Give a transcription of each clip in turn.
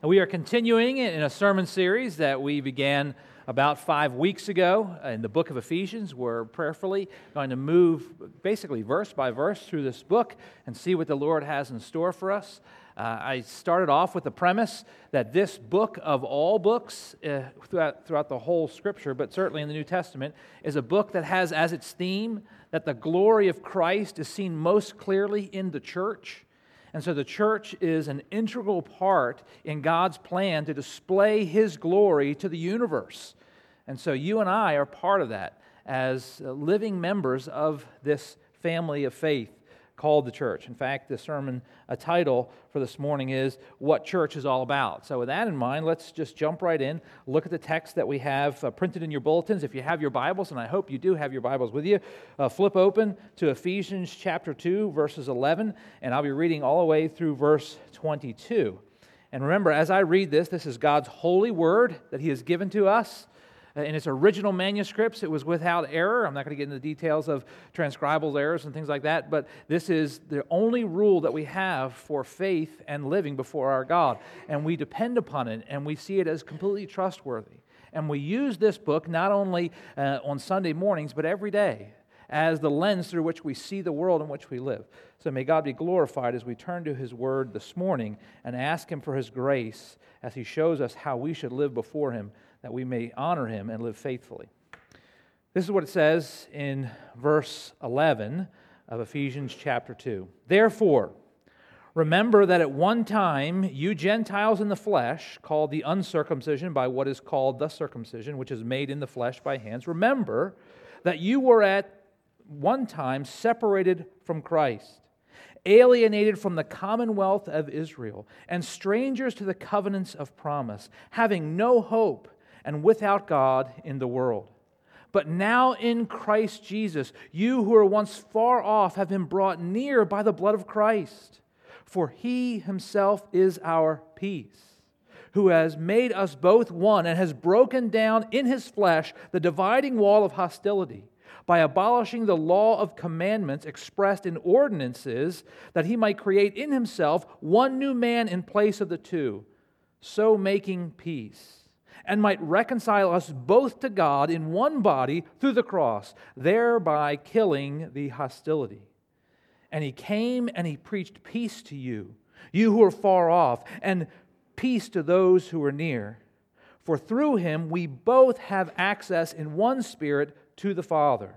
And we are continuing in a sermon series that we began about 5 weeks ago in the book of Ephesians. We're prayerfully going to move basically verse by verse through this book and see what the Lord has in store for us. I started off with the premise that this book of all books throughout the whole Scripture, but certainly in the New Testament, is a book that has as its theme that the glory of Christ is seen most clearly in the church. And so the church is an integral part in God's plan to display His glory to the universe. And so you and I are part of that as living members of this family of faith called the church. In fact, the sermon title for this morning is What Church is All About. So with that in mind, let's just jump right in, look at the text that we have printed in your bulletins. If you have your Bibles, and I hope you do have your Bibles with you, flip open to Ephesians chapter 2, verses 11, and I'll be reading all the way through verse 22. And remember, as I read this is God's holy word that He has given to us. In its original manuscripts, it was without error. I'm not going to get into the details of transcribal errors and things like that, but this is the only rule that we have for faith and living before our God. And we depend upon it, and we see it as completely trustworthy. And we use this book not only on Sunday mornings, but every day as the lens through which we see the world in which we live. So may God be glorified as we turn to His Word this morning and ask Him for His grace as He shows us how we should live before Him, that we may honor Him and live faithfully. This is what it says in verse 11 of Ephesians chapter 2. Therefore, remember that at one time you Gentiles in the flesh, called the uncircumcision by what is called the circumcision, which is made in the flesh by hands, remember that you were at one time separated from Christ, alienated from the commonwealth of Israel, and strangers to the covenants of promise, having no hope and without God in the world. But now in Christ Jesus, you who were once far off have been brought near by the blood of Christ. For He Himself is our peace, who has made us both one and has broken down in His flesh the dividing wall of hostility, by abolishing the law of commandments expressed in ordinances, that He might create in Himself one new man in place of the two, so making peace, and might reconcile us both to God in one body through the cross, thereby killing the hostility. And He came and He preached peace to you, you who are far off, and peace to those who are near. For through Him we both have access in one Spirit to the Father.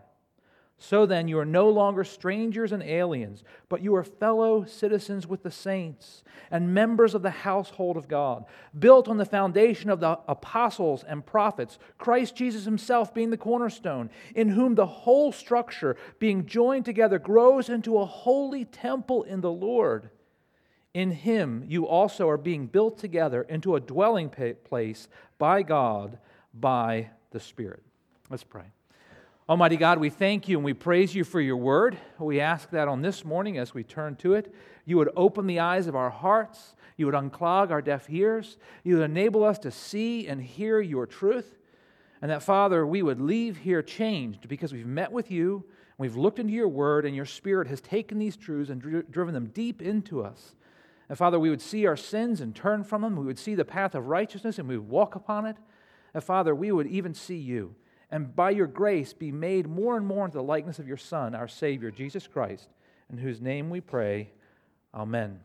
So then you are no longer strangers and aliens, but you are fellow citizens with the saints and members of the household of God, built on the foundation of the apostles and prophets, Christ Jesus Himself being the cornerstone, in whom the whole structure, being joined together, grows into a holy temple in the Lord. In Him you also are being built together into a dwelling place by God, by the Spirit. Let's pray. Almighty God, we thank You and we praise You for Your word. We ask that on this morning as we turn to it, You would open the eyes of our hearts, You would unclog our deaf ears, You would enable us to see and hear Your truth, and that, Father, we would leave here changed because we've met with You, and we've looked into Your word, and Your Spirit has taken these truths and driven them deep into us. And Father, we would see our sins and turn from them, we would see the path of righteousness and we would walk upon it, and Father, we would even see You, and by Your grace be made more and more into the likeness of Your Son, our Savior, Jesus Christ, in whose name we pray. Amen.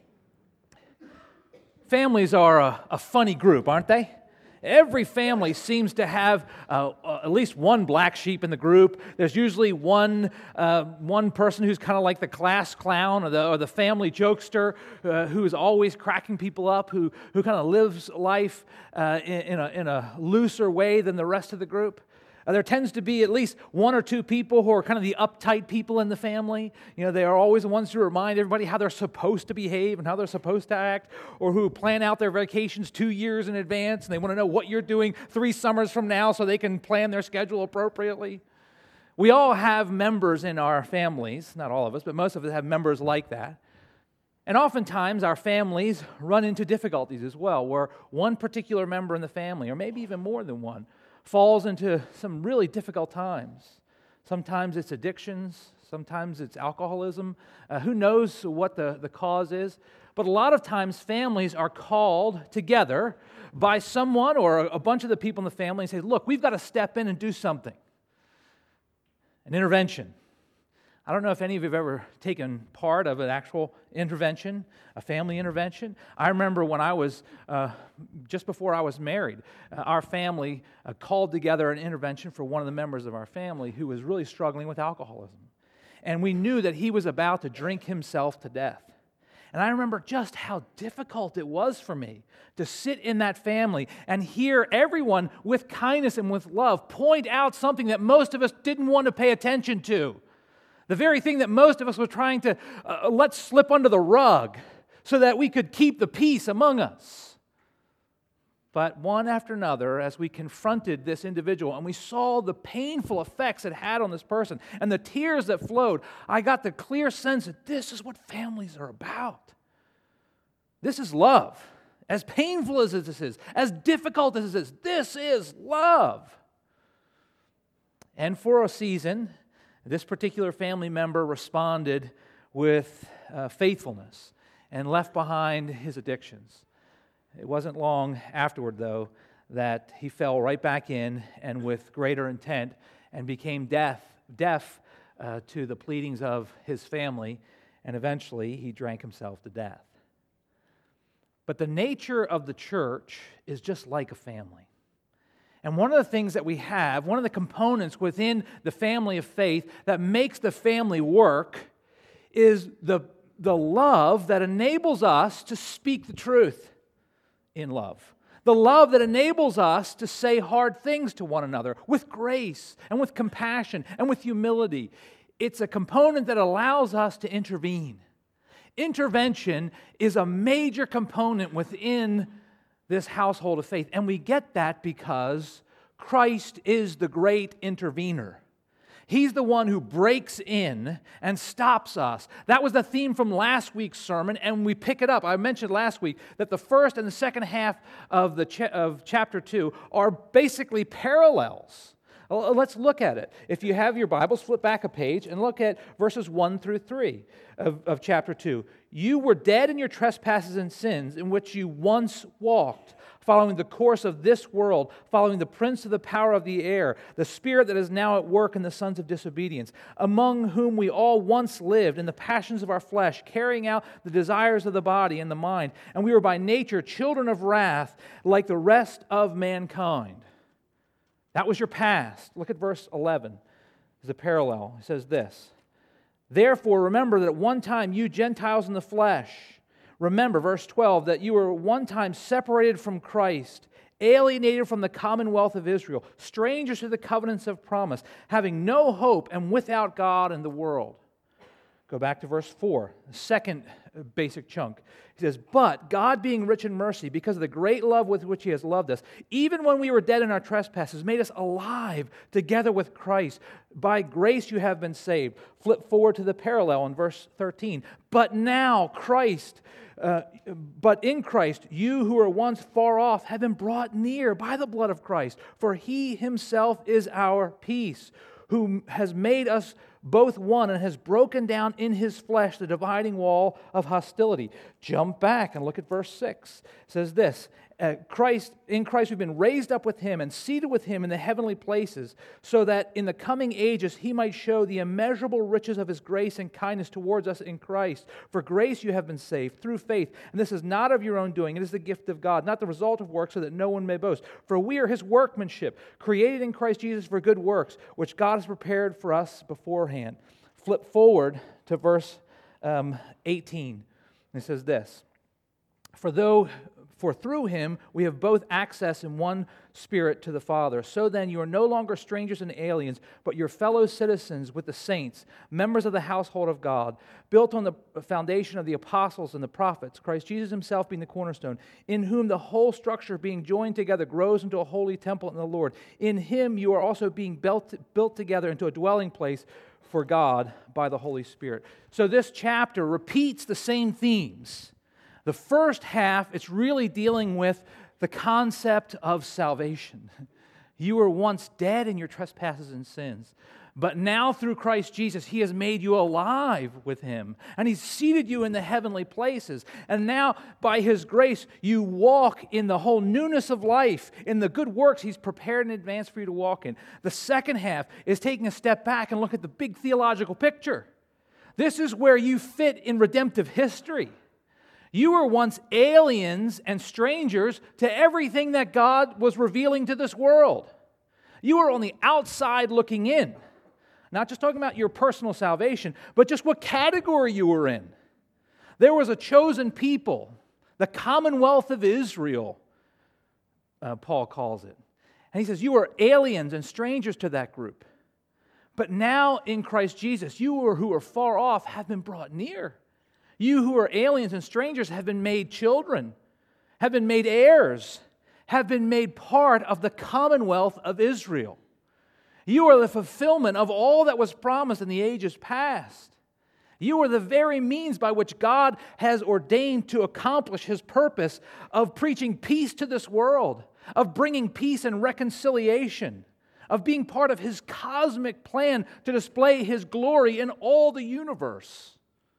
Families are a funny group, aren't they? Every family seems to have at least one black sheep in the group. There's usually one person who's kind of like the class clown or the family jokester who is always cracking people up, who kind of lives life in a looser way than the rest of the group. There tends to be at least one or two people who are kind of the uptight people in the family. You know, they are always the ones who remind everybody how they're supposed to behave and how they're supposed to act, or who plan out their vacations 2 years in advance, and they want to know what you're doing 3 summers from now so they can plan their schedule appropriately. We all have members in our families, not all of us, but most of us have members like that. And oftentimes our families run into difficulties as well, where one particular member in the family, or maybe even more than one, falls into some really difficult times. Sometimes it's addictions, sometimes it's alcoholism. Who knows what the cause is? but a lot of times families are called together by someone or a bunch of the people in the family and say, look, we've got to step in and do something. An intervention. I don't know if any of you have ever taken part of an actual intervention, a family intervention. I remember when I was, just before I was married, our family called together an intervention for one of the members of our family who was really struggling with alcoholism. And we knew that he was about to drink himself to death. And I remember just how difficult it was for me to sit in that family and hear everyone with kindness and with love point out something that most of us didn't want to pay attention to. The very thing that most of us were trying to let slip under the rug so that we could keep the peace among us. But one after another, as we confronted this individual and we saw the painful effects it had on this person and the tears that flowed, I got the clear sense that this is what families are about. This is love. As painful as this is, as difficult as this is love. And for a season, this particular family member responded with faithfulness and left behind his addictions. It wasn't long afterward, though, that he fell right back in and with greater intent and became deaf to the pleadings of his family, and eventually he drank himself to death. But the nature of the church is just like a family. And one of the things that we have, one of the components within the family of faith that makes the family work is the love that enables us to speak the truth in love. The love that enables us to say hard things to one another with grace and with compassion and with humility. It's a component that allows us to intervene. Intervention is a major component within this household of faith, and we get that because Christ is the great intervener. He's the one who breaks in and stops us. That was the theme from last week's sermon, and we pick it up. I mentioned last week that the first and the second half of chapter 2 are basically parallels. Let's look at it. If you have your Bibles, flip back a page and look at verses 1 through 3 of chapter 2. You were dead in your trespasses and sins in which you once walked, following the course of this world, following the prince of the power of the air, the spirit that is now at work in the sons of disobedience, among whom we all once lived in the passions of our flesh, carrying out the desires of the body and the mind. And we were by nature children of wrath like the rest of mankind. That was your past. Look at verse 11. There's a parallel. It says this. Therefore, remember that at one time you Gentiles in the flesh, remember, verse 12, that you were one time separated from Christ, alienated from the commonwealth of Israel, strangers to the covenants of promise, having no hope and without God in the world. Go back to verse 4, the second basic chunk. He says, but God being rich in mercy, because of the great love with which He has loved us, even when we were dead in our trespasses, made us alive together with Christ. By grace you have been saved. Flip forward to the parallel in verse 13. But now but in Christ, you who were once far off have been brought near by the blood of Christ. For He Himself is our peace, who has made us both one and has broken down in His flesh the dividing wall of hostility. Jump back and look at verse 6. It says this, in Christ we've been raised up with Him and seated with Him in the heavenly places, so that in the coming ages He might show the immeasurable riches of His grace and kindness towards us in Christ. For grace you have been saved through faith, and this is not of your own doing, it is the gift of God, not the result of works, so that no one may boast. For we are His workmanship, created in Christ Jesus for good works, which God has prepared for us beforehand. Flip forward to verse 18. It says this, For through Him we have both access in one Spirit to the Father. So then you are no longer strangers and aliens, but your fellow citizens with the saints, members of the household of God, built on the foundation of the apostles and the prophets, Christ Jesus Himself being the cornerstone, in whom the whole structure being joined together grows into a holy temple in the Lord. In Him you are also being built together into a dwelling place for God by the Holy Spirit. So this chapter repeats the same themes. The first half, it's really dealing with the concept of salvation. You were once dead in your trespasses and sins. But now through Christ Jesus, He has made you alive with Him. And He's seated you in the heavenly places. And now, by His grace, you walk in the whole newness of life, in the good works He's prepared in advance for you to walk in. The second half is taking a step back and look at the big theological picture. This is where you fit in redemptive history. You were once aliens and strangers to everything that God was revealing to this world. You were on the outside looking in. Not just talking about your personal salvation, but just what category you were in. There was a chosen people, the commonwealth of Israel, Paul calls it. And he says, you were aliens and strangers to that group. But now in Christ Jesus, you who are far off have been brought near. You who are aliens and strangers have been made children, have been made heirs, have been made part of the commonwealth of Israel. You are the fulfillment of all that was promised in the ages past. You are the very means by which God has ordained to accomplish His purpose of preaching peace to this world, of bringing peace and reconciliation, of being part of His cosmic plan to display His glory in all the universe.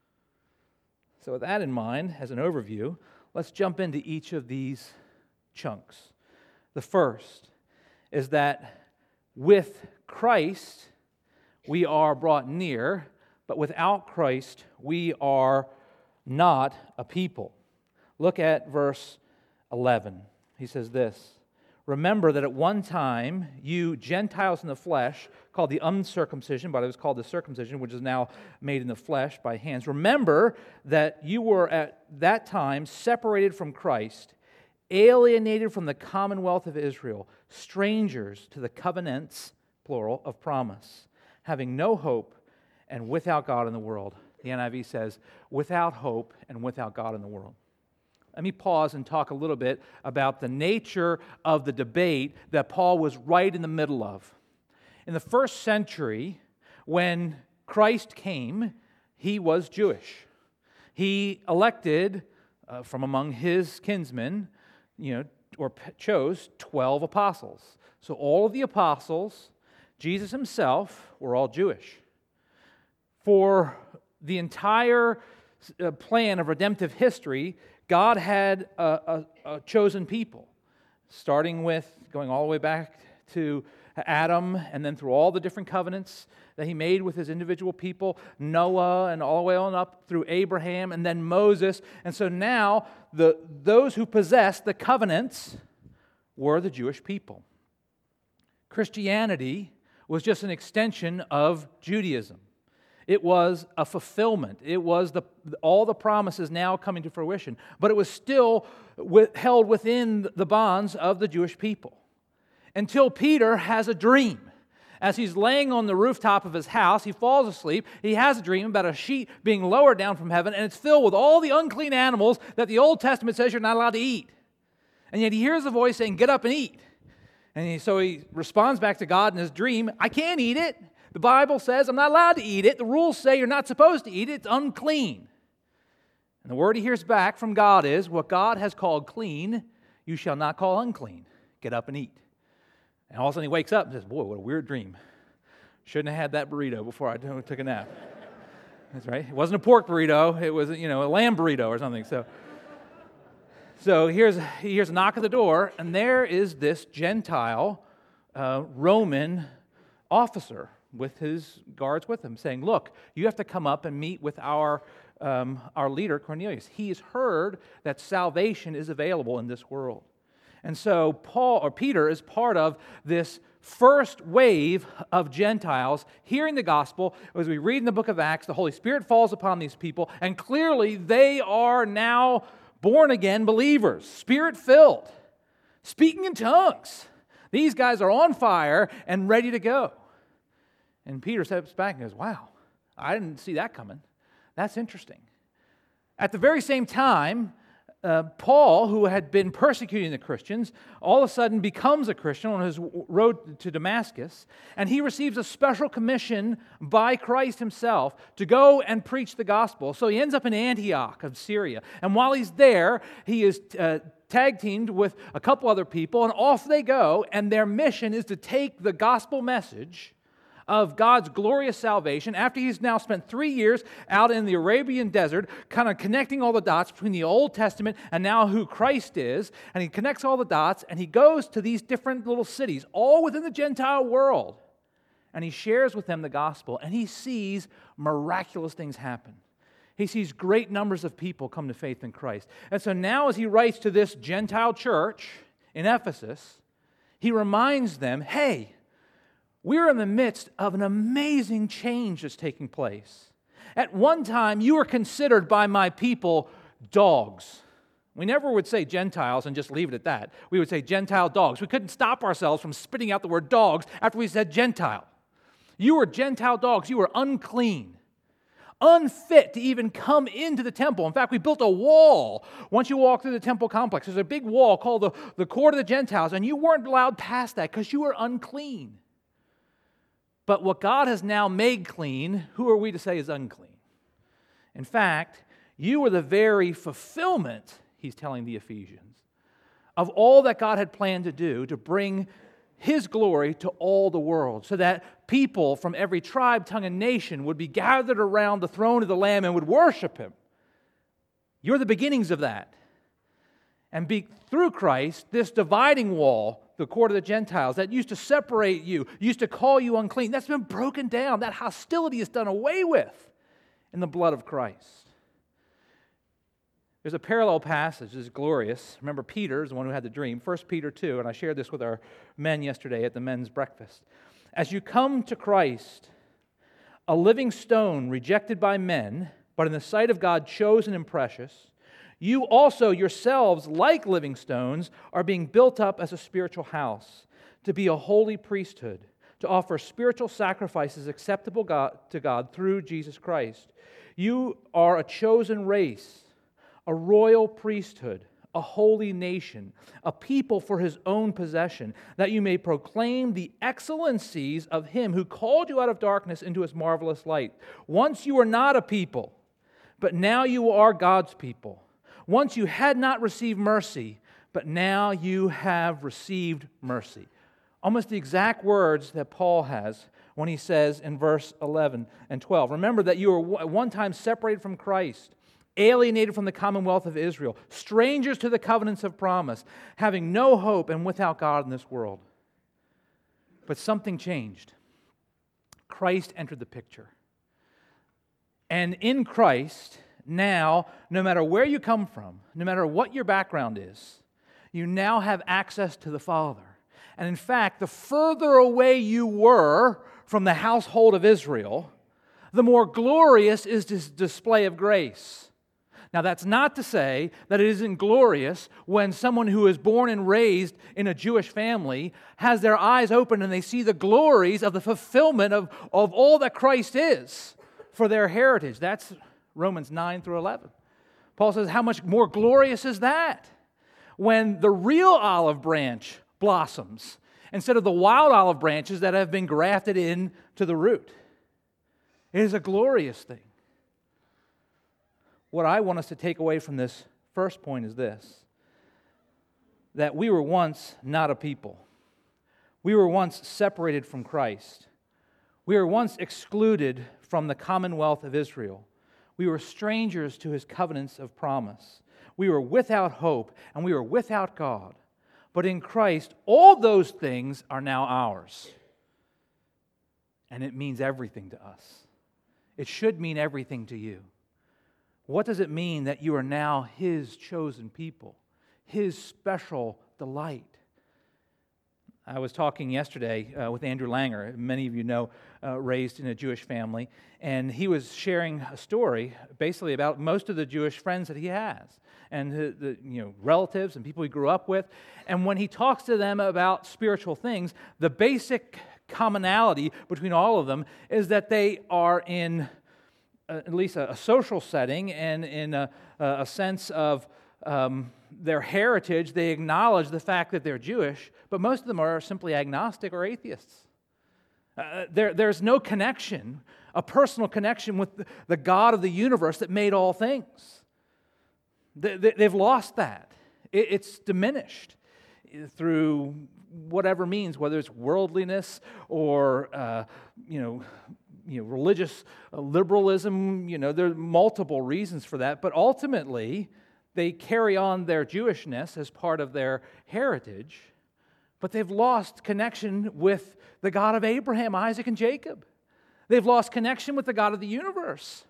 So with that in mind, as an overview, let's jump into each of these chunks. The first is that with Christ, we are brought near, but without Christ, we are not a people. Look at verse 11. He says this, remember that at one time, you Gentiles in the flesh, called the uncircumcision, but it was called the circumcision, which is now made in the flesh by hands. Remember that you were at that time separated from Christ, alienated from the commonwealth of Israel, strangers to the covenants, plural, of promise, having no hope and without God in the world. The NIV says, without hope and without God in the world. Let me pause and talk a little bit about the nature of the debate that Paul was right in the middle of. In the first century, when Christ came, He was Jewish. He elected from among His kinsmen, chose 12 apostles. So all of the apostles, Jesus Himself, were all Jewish. For the entire plan of redemptive history, God had a chosen people, starting with going all the way back to Adam and then through all the different covenants that He made with His individual people, Noah, and all the way on up through Abraham and then Moses. And so now those who possessed the covenants were the Jewish people. Christianity was just an extension of Judaism. It was a fulfillment. It was all the promises now coming to fruition. But it was still held within the bonds of the Jewish people. Until Peter has a dream. As he's laying on the rooftop of his house, he falls asleep. He has a dream about a sheet being lowered down from heaven, and it's filled with all the unclean animals that the Old Testament says you're not allowed to eat. And yet he hears a voice saying, get up and eat. And so he responds back to God in his dream, I can't eat it. The Bible says I'm not allowed to eat it. The rules say you're not supposed to eat it. It's unclean. And the word he hears back from God is, what God has called clean, you shall not call unclean. Get up and eat. And all of a sudden he wakes up and says, boy, what a weird dream. Shouldn't have had that burrito before I took a nap. That's right. It wasn't a pork burrito. It was, a lamb burrito or something. So he hears a knock at the door, and there is this Gentile Roman officer with his guards with him, saying, look, you have to come up and meet with our leader, Cornelius. He has heard that salvation is available in this world. And so Peter is part of this first wave of Gentiles hearing the gospel. As we read in the book of Acts, the Holy Spirit falls upon these people, and clearly they are now born-again believers, Spirit-filled, speaking in tongues. These guys are on fire and ready to go. And Peter steps back and goes, wow, I didn't see that coming. That's interesting. At the very same time, Paul, who had been persecuting the Christians, all of a sudden becomes a Christian on his road to Damascus, and he receives a special commission by Christ Himself to go and preach the gospel. So he ends up in Antioch of Syria, and while he's there, he is tag teamed with a couple other people, and off they go, and their mission is to take the gospel message of God's glorious salvation after he's now spent 3 years out in the Arabian desert, kind of connecting all the dots between the Old Testament and now who Christ is, and he connects all the dots, and he goes to these different little cities, all within the Gentile world, and he shares with them the gospel, and he sees miraculous things happen. He sees great numbers of people come to faith in Christ. And so now as he writes to this Gentile church in Ephesus, he reminds them, hey, we're in the midst of an amazing change that's taking place. At one time, you were considered by my people dogs. We never would say Gentiles and just leave it at that. We would say Gentile dogs. We couldn't stop ourselves from spitting out the word dogs after we said Gentile. You were Gentile dogs. You were unclean, unfit to even come into the temple. In fact, we built a wall once you walk through the temple complex. There's a big wall called the Court of the Gentiles, and you weren't allowed past that because you were unclean. But what God has now made clean, who are we to say is unclean? In fact, you are the very fulfillment, he's telling the Ephesians, of all that God had planned to do to bring his glory to all the world, so that people from every tribe, tongue, and nation would be gathered around the throne of the Lamb and would worship him. You're the beginnings of that. And through Christ, this dividing wall, the court of the Gentiles, that used to separate you, used to call you unclean, that's been broken down. That hostility is done away with in the blood of Christ. There's a parallel passage that's glorious. Remember, Peter is the one who had the dream. 1 Peter 2, and I shared this with our men yesterday at the men's breakfast. As you come to Christ, a living stone rejected by men, but in the sight of God chosen and precious, you also yourselves, like living stones, are being built up as a spiritual house, to be a holy priesthood, to offer spiritual sacrifices acceptable to God through Jesus Christ. You are a chosen race, a royal priesthood, a holy nation, a people for his own possession, that you may proclaim the excellencies of him who called you out of darkness into his marvelous light. Once you were not a people, but now you are God's people. Once you had not received mercy, but now you have received mercy. Almost the exact words that Paul has when he says in verse 11 and 12. Remember that you were at one time separated from Christ, alienated from the commonwealth of Israel, strangers to the covenants of promise, having no hope and without God in this world. But something changed. Christ entered the picture. And in Christ, now, no matter where you come from, no matter what your background is, you now have access to the Father. And in fact, the further away you were from the household of Israel, the more glorious is this display of grace. Now, that's not to say that it isn't glorious when someone who is born and raised in a Jewish family has their eyes open and they see the glories of the fulfillment of all that Christ is for their heritage. That's Romans 9 through 11. Paul says, how much more glorious is that when the real olive branch blossoms instead of the wild olive branches that have been grafted into the root. It is a glorious thing. What I want us to take away from this first point is this, that we were once not a people. We were once separated from Christ. We were once excluded from the commonwealth of Israel. We were strangers to his covenants of promise. We were without hope, and we were without God. But in Christ, all those things are now ours. And it means everything to us. It should mean everything to you. What does it mean that you are now his chosen people, his special delight? I was talking yesterday with Andrew Langer, many of you know, raised in a Jewish family, and he was sharing a story basically about most of the Jewish friends that he has, and the relatives and people he grew up with. And when he talks to them about spiritual things, the basic commonality between all of them is that they are in at least a social setting and in a sense of their heritage. They acknowledge the fact that they're Jewish, but most of them are simply agnostic or atheists. There's no connection, a personal connection with the God of the universe that made all things. They've lost that. It's diminished through whatever means, whether it's worldliness or religious liberalism. There are multiple reasons for that, but ultimately they carry on their Jewishness as part of their heritage, but they've lost connection with the God of Abraham, Isaac, and Jacob. They've lost connection with the God of the universe.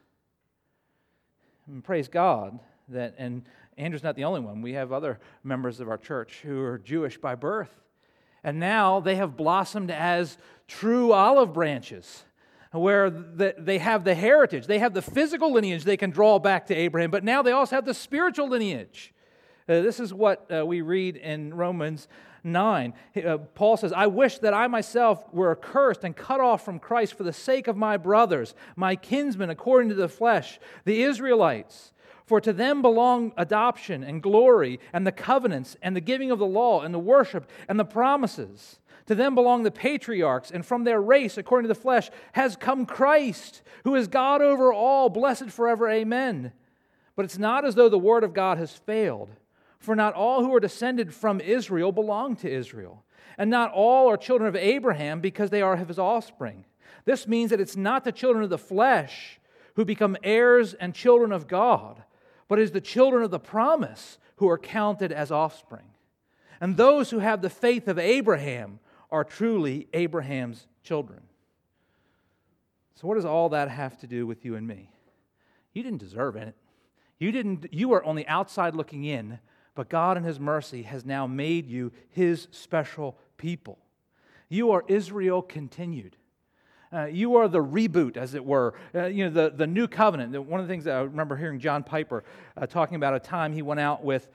And praise God that, and Andrew's not the only one. We have other members of our church who are Jewish by birth. And now they have blossomed as true olive branches, where they have the heritage. They have the physical lineage they can draw back to Abraham, but now they also have the spiritual lineage. This is what we read in Romans 9. Paul says, I wish that I myself were accursed and cut off from Christ for the sake of my brothers, my kinsmen according to the flesh, the Israelites. For to them belong adoption and glory and the covenants and the giving of the law and the worship and the promises. To them belong the patriarchs, and from their race, according to the flesh, has come Christ, who is God over all, blessed forever, amen. But it's not as though the word of God has failed. For not all who are descended from Israel belong to Israel, and not all are children of Abraham because they are his offspring. This means that it's not the children of the flesh who become heirs and children of God, but it is the children of the promise who are counted as offspring. And those who have the faith of Abraham are truly Abraham's children. So what does all that have to do with you and me? You didn't deserve it. You were on the outside looking in, but God in His mercy has now made you His special people. You are Israel continued. You are the reboot, as it were. The new covenant. One of the things that I remember hearing John Piper talking about a time he went out with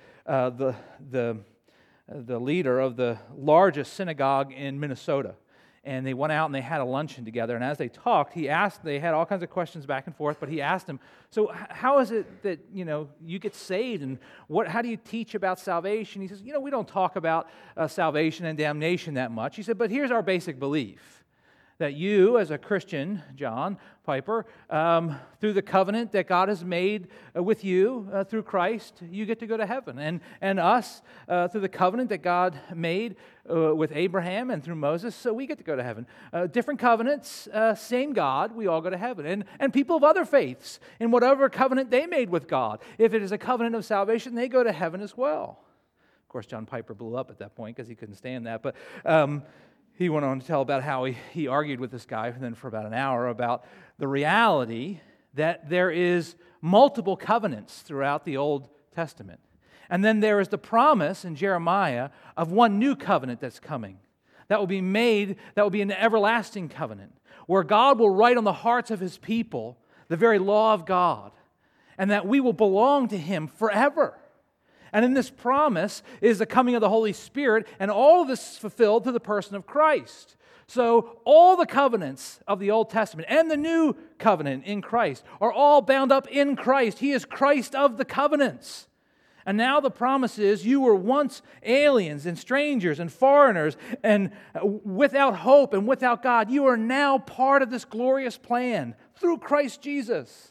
the leader of the largest synagogue in Minnesota. And they went out and they had a luncheon together. And as they talked, they had all kinds of questions back and forth, but he asked him, so how is it that, you get saved? And how do you teach about salvation? He says, we don't talk about salvation and damnation that much. He said, but here's our basic belief. That you, as a Christian, John Piper, through the covenant that God has made with you through Christ, you get to go to heaven. And us, through the covenant that God made with Abraham and through Moses, so we get to go to heaven. Different covenants, same God, we all go to heaven. And people of other faiths, in whatever covenant they made with God, if it is a covenant of salvation, they go to heaven as well. Of course, John Piper blew up at that point because he couldn't stand that, but he went on to tell about how he argued with this guy then for about an hour about the reality that there is multiple covenants throughout the Old Testament. And then there is the promise in Jeremiah of one new covenant that's coming. That will be made, that will be an everlasting covenant, where God will write on the hearts of His people the very law of God, and that we will belong to Him forever. And in this promise is the coming of the Holy Spirit, and all of this is fulfilled through the person of Christ. So all the covenants of the Old Testament and the New Covenant in Christ are all bound up in Christ. He is Christ of the covenants. And now the promise is you were once aliens and strangers and foreigners and without hope and without God. You are now part of this glorious plan through Christ Jesus.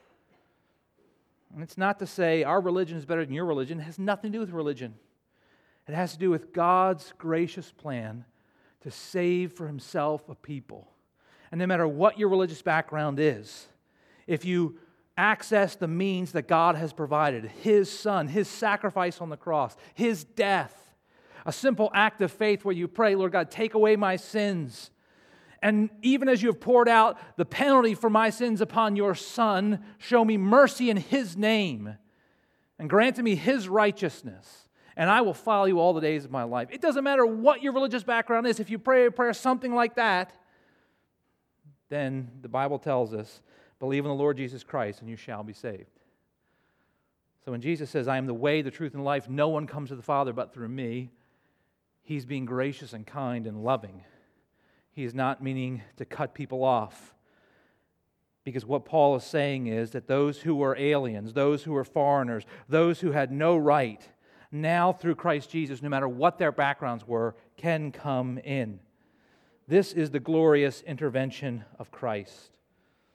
And it's not to say our religion is better than your religion. It has nothing to do with religion. It has to do with God's gracious plan to save for Himself a people. And no matter what your religious background is, if you access the means that God has provided, His Son, His sacrifice on the cross, His death, a simple act of faith where you pray, Lord God, take away my sins. And even as you have poured out the penalty for my sins upon your Son, show me mercy in His name and grant to me His righteousness, and I will follow you all the days of my life. It doesn't matter what your religious background is. If you pray a prayer something like that, then the Bible tells us, believe in the Lord Jesus Christ and you shall be saved. So when Jesus says, I am the way, the truth, and life, no one comes to the Father but through me, He's being gracious and kind and loving. He is not meaning to cut people off. Because what Paul is saying is that those who were aliens, those who were foreigners, those who had no right, now through Christ Jesus, no matter what their backgrounds were, can come in. This is the glorious intervention of Christ.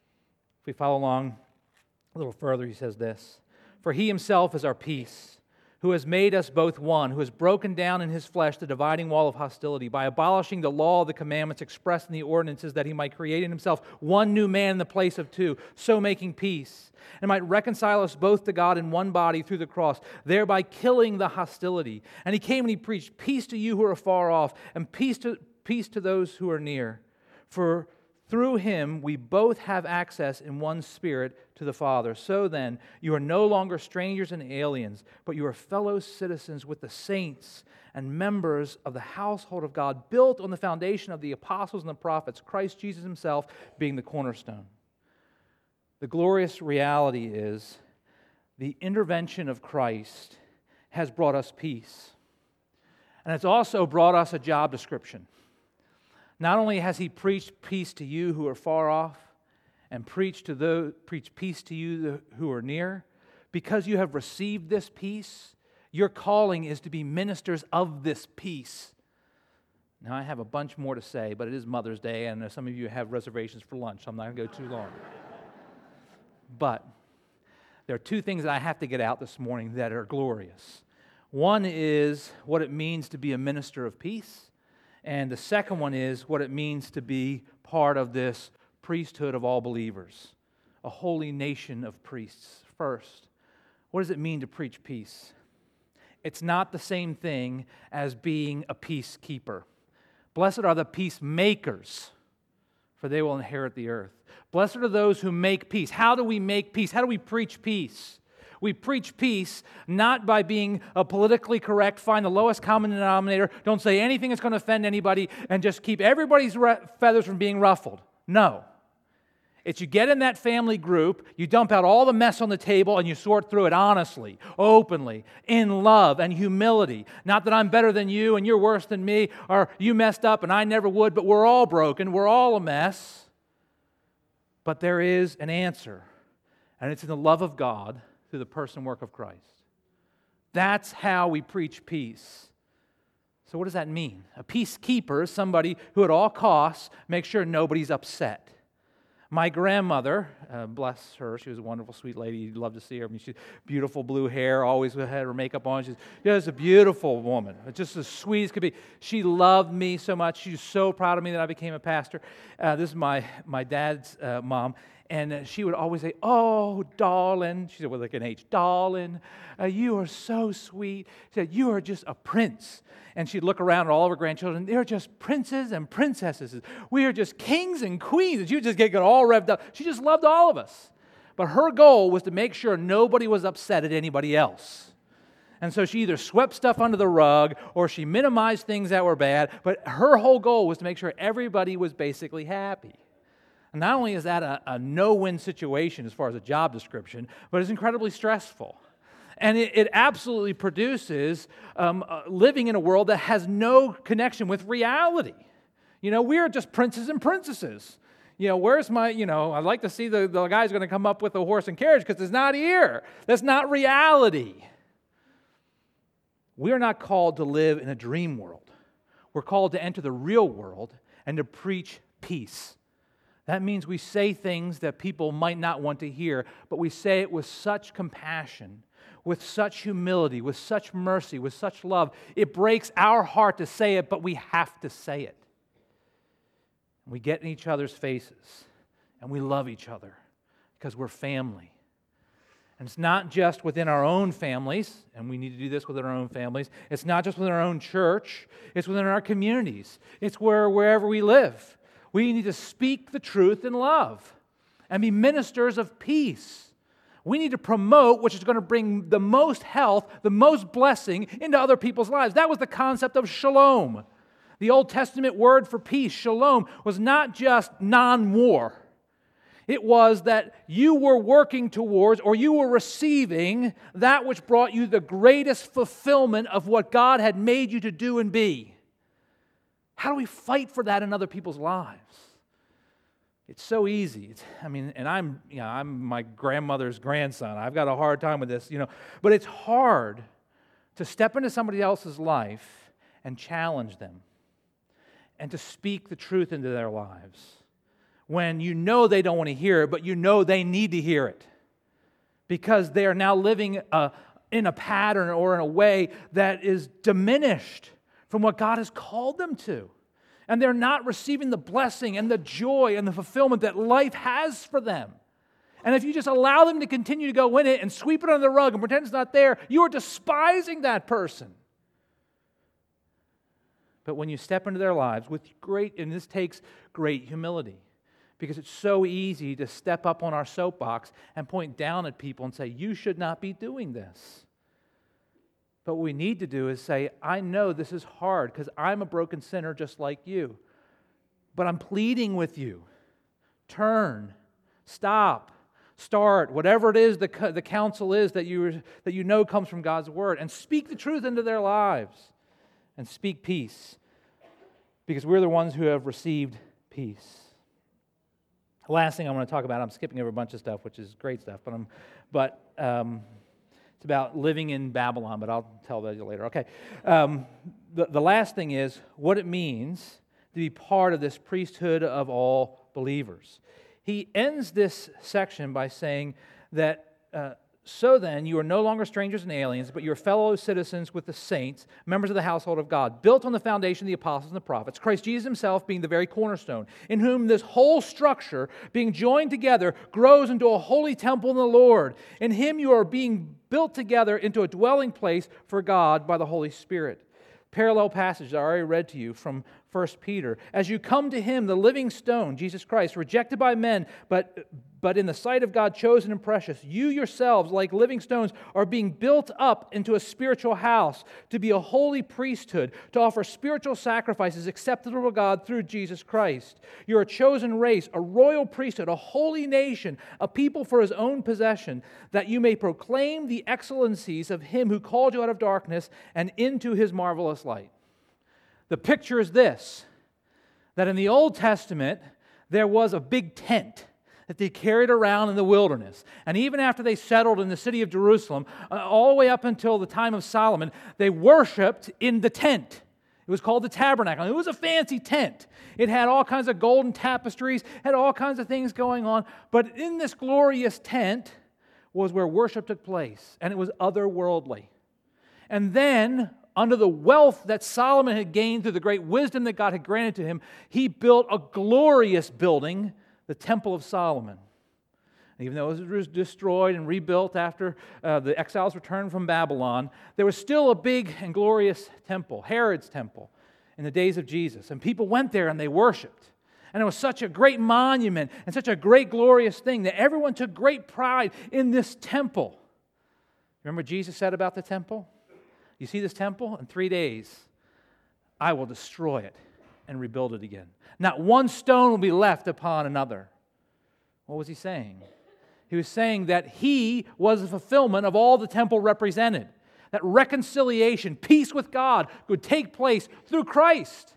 If we follow along a little further, he says this, for He Himself is our peace, who has made us both one, who has broken down in his flesh the dividing wall of hostility by abolishing the law of the commandments expressed in the ordinances, that he might create in himself one new man in the place of two, so making peace, and might reconcile us both to God in one body through the cross, thereby killing the hostility. And he came and he preached peace to you who are far off, and peace to those who are near. For through him we both have access in one Spirit to the Father. So then, you are no longer strangers and aliens, but you are fellow citizens with the saints and members of the household of God, built on the foundation of the apostles and the prophets, Christ Jesus himself being the cornerstone. The glorious reality is the intervention of Christ has brought us peace. And it's also brought us a job description. Not only has he preached peace to you who are far off, and preach peace to you who are near, because you have received this peace, your calling is to be ministers of this peace. Now, I have a bunch more to say, but it is Mother's Day, and some of you have reservations for lunch, so I'm not going to go too long. But there are two things that I have to get out this morning that are glorious. One is what it means to be a minister of peace, and the second one is what it means to be part of this priesthood of all believers, a holy nation of priests. First, what does it mean to preach peace? It's not the same thing as being a peacekeeper. Blessed are the peacemakers, for they will inherit the earth. Blessed are those who make peace. How do we make peace? How do we preach peace? We preach peace not by being politically correct, find the lowest common denominator, don't say anything that's going to offend anybody, and just keep everybody's feathers from being ruffled. No. It's you get in that family group, you dump out all the mess on the table, and you sort through it honestly, openly, in love and humility. Not that I'm better than you and you're worse than me, or you messed up and I never would, but we're all broken, we're all a mess. But there is an answer, and it's in the love of God through the person and work of Christ. That's how we preach peace. So what does that mean? A peacekeeper is somebody who at all costs makes sure nobody's upset. My grandmother, bless her, she was a wonderful, sweet lady. You'd love to see her. I mean, she had beautiful blue hair, always had her makeup on. She's just a beautiful woman, just as sweet as could be. She loved me so much. She was so proud of me that I became a pastor. This is my dad's mom. And she would always say, "Oh, darling," she said with like an H, "darling, you are so sweet." She said, "You are just a prince." And she'd look around at all of her grandchildren. They're just princes and princesses. We are just kings and queens. And she would just get all revved up. She just loved all of us. But her goal was to make sure nobody was upset at anybody else. And so she either swept stuff under the rug or she minimized things that were bad. But her whole goal was to make sure everybody was basically happy. And not only is that a no-win situation as far as a job description, but it's incredibly stressful. And it absolutely produces living in a world that has no connection with reality. You know, we are just princes and princesses. You know, where's my, I'd like to see the guy's going to come up with a horse and carriage because it's not here. That's not reality. We are not called to live in a dream world. We're called to enter the real world and to preach peace. That means we say things that people might not want to hear, but we say it with such compassion, with such humility, with such mercy, with such love. It breaks our heart to say it, but we have to say it. We get in each other's faces, and we love each other because we're family. And it's not just within our own families, and we need to do this within our own families. It's not just within our own church. It's within our communities. It's wherever we live. We need to speak the truth in love and be ministers of peace. We need to promote which is going to bring the most health, the most blessing into other people's lives. That was the concept of shalom. The Old Testament word for peace, shalom, was not just non-war. It was that you were working towards or you were receiving that which brought you the greatest fulfillment of what God had made you to do and be. How do we fight for that in other people's lives? It's so easy. I'm my grandmother's grandson. I've got a hard time with this, But it's hard to step into somebody else's life and challenge them and to speak the truth into their lives when you know they don't want to hear it, but you know they need to hear it because they are now living in a pattern or in a way that is diminished from what God has called them to. And they're not receiving the blessing and the joy and the fulfillment that life has for them. And if you just allow them to continue to go in it and sweep it under the rug and pretend it's not there, you are despising that person. But when you step into their lives with and this takes great humility, because it's so easy to step up on our soapbox and point down at people and say, you should not be doing this. But what we need to do is say, I know this is hard because I'm a broken sinner just like you. But I'm pleading with you. Turn, stop, start, whatever it is the counsel is that you know comes from God's Word, and speak the truth into their lives. And speak peace, because we're the ones who have received peace. The last thing I want to talk about, I'm skipping over a bunch of stuff, which is great stuff, but it's about living in Babylon, but I'll tell that later. Okay, the last thing is what it means to be part of this priesthood of all believers. He ends this section by saying that so then, you are no longer strangers and aliens, but you are fellow citizens with the saints, members of the household of God, built on the foundation of the apostles and the prophets, Christ Jesus himself being the very cornerstone, in whom this whole structure, being joined together, grows into a holy temple in the Lord. In him you are being built together into a dwelling place for God by the Holy Spirit. Parallel passage I already read to you from 1 Peter. As you come to him, the living stone, Jesus Christ, rejected by men, but in the sight of God chosen and precious, you yourselves, like living stones, are being built up into a spiritual house, to be a holy priesthood, to offer spiritual sacrifices acceptable to God through Jesus Christ. You're a chosen race, a royal priesthood, a holy nation, a people for his own possession, that you may proclaim the excellencies of him who called you out of darkness and into his marvelous light. The picture is this, that in the Old Testament, there was a big tent that they carried around in the wilderness. And even after they settled in the city of Jerusalem, all the way up until the time of Solomon, they worshiped in the tent. It was called the tabernacle. It was a fancy tent. It had all kinds of golden tapestries, had all kinds of things going on. But in this glorious tent was where worship took place, and it was otherworldly. And then, under the wealth that Solomon had gained through the great wisdom that God had granted to him, he built a glorious building, the Temple of Solomon. And even though it was destroyed and rebuilt after the exiles returned from Babylon, there was still a big and glorious temple, Herod's temple, in the days of Jesus. And people went there and they worshiped. And it was such a great monument and such a great glorious thing that everyone took great pride in this temple. Remember what Jesus said about the temple? You see this temple? In 3 days, I will destroy it and rebuild it again. Not one stone will be left upon another. What was he saying? He was saying that he was the fulfillment of all the temple represented. That reconciliation, peace with God would take place through Christ.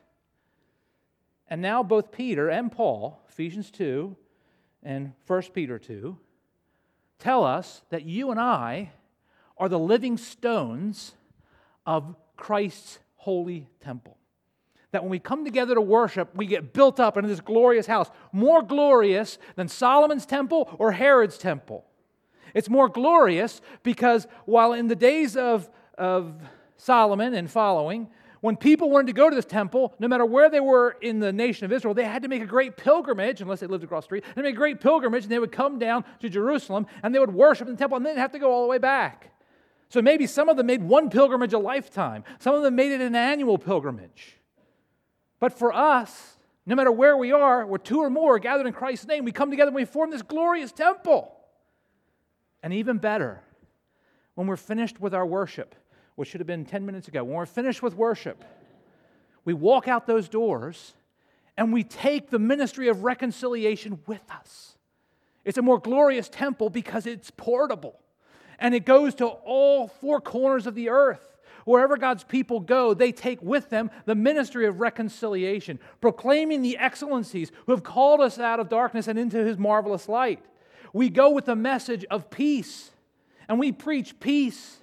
And now both Peter and Paul, Ephesians 2 and 1 Peter 2, tell us that you and I are the living stones of Christ's holy temple. That when we come together to worship, we get built up into this glorious house, more glorious than Solomon's temple or Herod's temple. It's more glorious because while in the days of Solomon and following, when people wanted to go to this temple, no matter where they were in the nation of Israel, they had to make a great pilgrimage, unless they lived across the street, they made a great pilgrimage, and they would come down to Jerusalem, and they would worship in the temple, and then they'd have to go all the way back. So maybe some of them made one pilgrimage a lifetime. Some of them made it an annual pilgrimage. But for us, no matter where we are, where two or more are gathered in Christ's name, we come together and we form this glorious temple. And even better, when we're finished with our worship, which should have been 10 minutes ago, when we're finished with worship, we walk out those doors and we take the ministry of reconciliation with us. It's a more glorious temple because it's portable. And it goes to all four corners of the earth. Wherever God's people go, they take with them the ministry of reconciliation, proclaiming the excellencies who have called us out of darkness and into His marvelous light. We go with the message of peace, and we preach peace.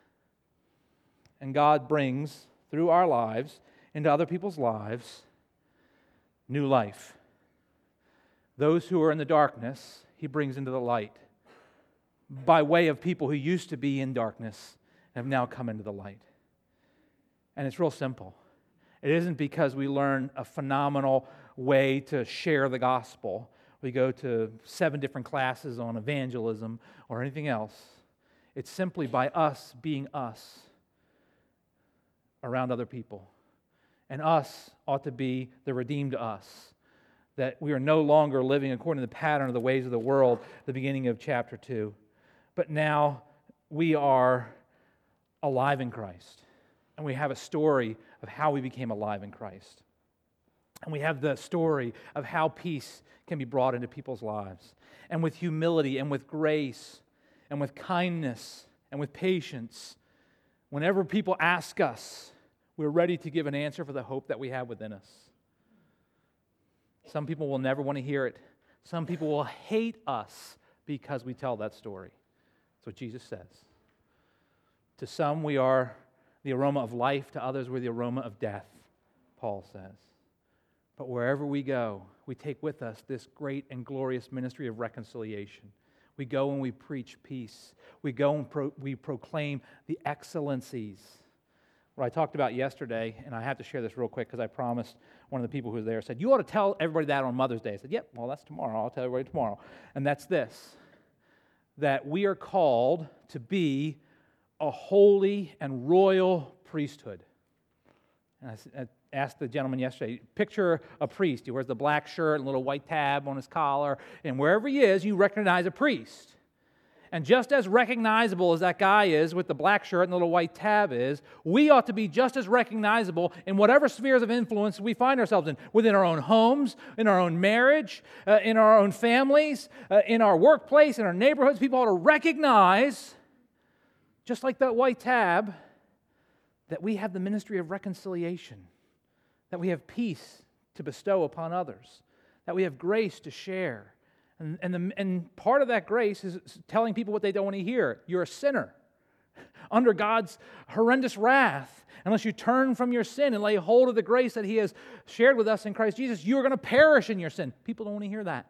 And God brings, through our lives, into other people's lives, new life. Those who are in the darkness, He brings into the light by way of people who used to be in darkness and have now come into the light. And it's real simple. It isn't because we learn a phenomenal way to share the gospel. We go to 7 different classes on evangelism or anything else. It's simply by us being us around other people. And us ought to be the redeemed us. That we are no longer living according to the pattern of the ways of the world, the beginning of chapter 2. But now we are alive in Christ. And we have a story of how we became alive in Christ. And we have the story of how peace can be brought into people's lives. And with humility and with grace and with kindness and with patience, whenever people ask us, we're ready to give an answer for the hope that we have within us. Some people will never want to hear it. Some people will hate us because we tell that story. That's what Jesus says. To some, we are the aroma of life. To others, we're the aroma of death, Paul says. But wherever we go, we take with us this great and glorious ministry of reconciliation. We go and we preach peace. We go and we proclaim the excellencies. What I talked about yesterday, and I have to share this real quick because I promised one of the people who was there, said, you ought to tell everybody that on Mother's Day. I said, yep, well, that's tomorrow. I'll tell everybody tomorrow. And that's this, that we are called to be a holy and royal priesthood. And I asked the gentleman yesterday, picture a priest. He wears the black shirt and a little white tab on his collar, and wherever he is, you recognize a priest. And just as recognizable as that guy is with the black shirt and the little white tab is, we ought to be just as recognizable in whatever spheres of influence we find ourselves in, within our own homes, in our own marriage, in our own families, in our workplace, in our neighborhoods. People ought to recognize, just like that white tab, that we have the ministry of reconciliation, that we have peace to bestow upon others, that we have grace to share. And part of that grace is telling people what they don't want to hear. You're a sinner under God's horrendous wrath. Unless you turn from your sin and lay hold of the grace that He has shared with us in Christ Jesus, you are going to perish in your sin. People don't want to hear that.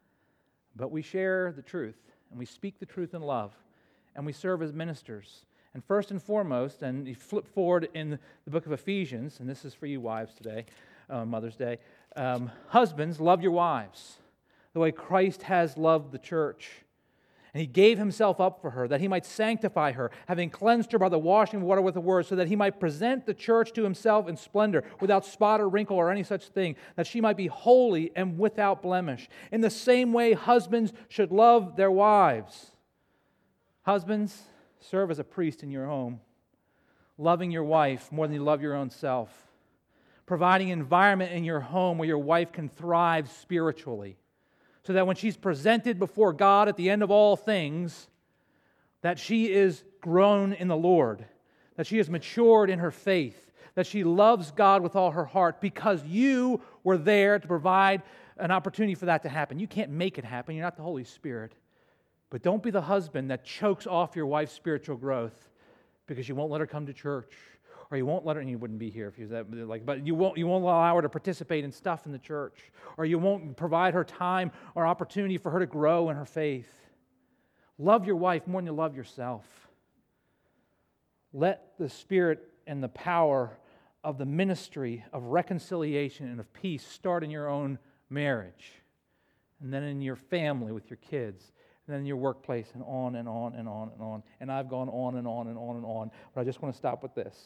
But we share the truth, and we speak the truth in love, and we serve as ministers. And first and foremost, and you flip forward in the book of Ephesians, and this is for you wives today, Mother's Day, husbands, love your wives the way Christ has loved the church. And He gave Himself up for her, that He might sanctify her, having cleansed her by the washing of water with the word, so that He might present the church to Himself in splendor, without spot or wrinkle or any such thing, that she might be holy and without blemish. In the same way, husbands should love their wives. Husbands, serve as a priest in your home, loving your wife more than you love your own self, providing an environment in your home where your wife can thrive spiritually, so that when she's presented before God at the end of all things, that she is grown in the Lord, that she is matured in her faith, that she loves God with all her heart because you were there to provide an opportunity for that to happen. You can't make it happen. You're not the Holy Spirit. But don't be the husband that chokes off your wife's spiritual growth because you won't let her come to church, or you won't let her, and you wouldn't be here if you was that, like, but you won't allow her to participate in stuff in the church, or you won't provide her time or opportunity for her to grow in her faith. Love your wife more than you love yourself. Let the Spirit and the power of the ministry of reconciliation and of peace start in your own marriage, and then in your family with your kids, and then in your workplace, and on and on and on and on. And I've gone on and on and on and on, but I just want to stop with this.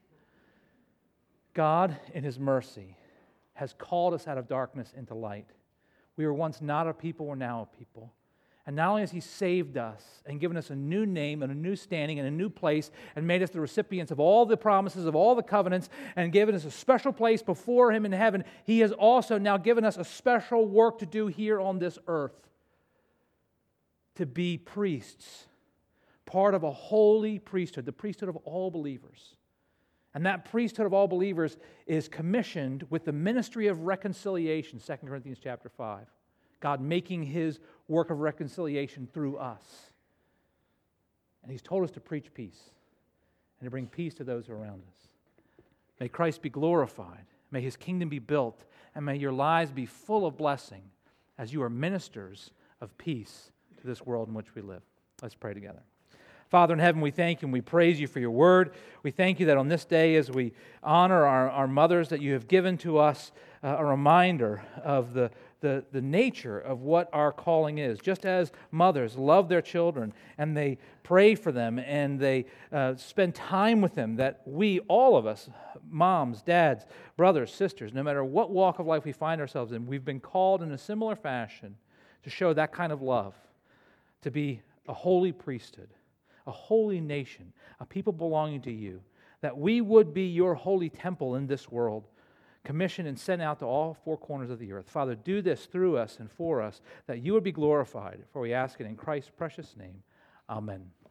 God, in His mercy, has called us out of darkness into light. We were once not a people, we're now a people. And not only has He saved us and given us a new name and a new standing and a new place and made us the recipients of all the promises, of all the covenants, and given us a special place before Him in heaven, He has also now given us a special work to do here on this earth. To be priests, part of a holy priesthood, the priesthood of all believers. And that priesthood of all believers is commissioned with the ministry of reconciliation, 2 Corinthians chapter 5. God making His work of reconciliation through us. And He's told us to preach peace and to bring peace to those who are around us. May Christ be glorified. May His kingdom be built. And may your lives be full of blessing as you are ministers of peace to this world in which we live. Let's pray together. Father in heaven, we thank you and we praise you for your word. We thank you that on this day, as we honor our mothers, that you have given to us a reminder of the nature of what our calling is. Just as mothers love their children and they pray for them and they spend time with them, that we, all of us, moms, dads, brothers, sisters, no matter what walk of life we find ourselves in, we've been called in a similar fashion to show that kind of love, to be a holy priesthood, a holy nation, a people belonging to you, that we would be your holy temple in this world, commissioned and sent out to all four corners of the earth. Father, do this through us and for us, that you would be glorified, for we ask it in Christ's precious name. Amen.